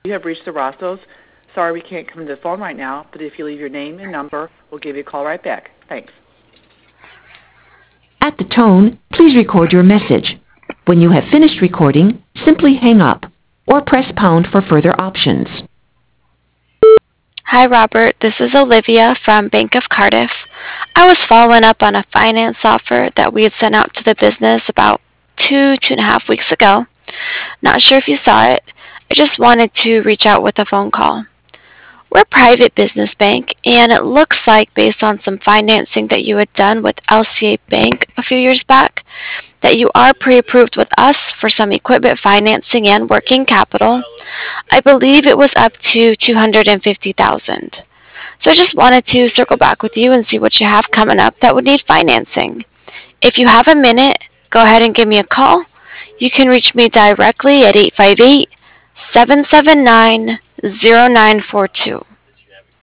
You have reached the Rostos. Sorry we can't come to the phone right now, but if you leave your name and number, we'll give you a call right back. Thanks. At the tone, please record your message. When you have finished recording, simply hang up or press pound for further options. Hi, Robert. This is Olivia from Bank of Cardiff. I was following up on a finance offer that we had sent out to the business about 2.5 weeks ago. Not sure if you saw it. I just wanted to reach out with a phone call. We're a private business bank, and it looks like, based on some financing that you had done with LCA Bank a few years back, that you are pre-approved with us for some equipment financing and working capital. I believe it was up to $250,000. So I just wanted to circle back with you and see what you have coming up that would need financing. If you have a minute, go ahead and give me a call. You can reach me directly at 858-779-0942.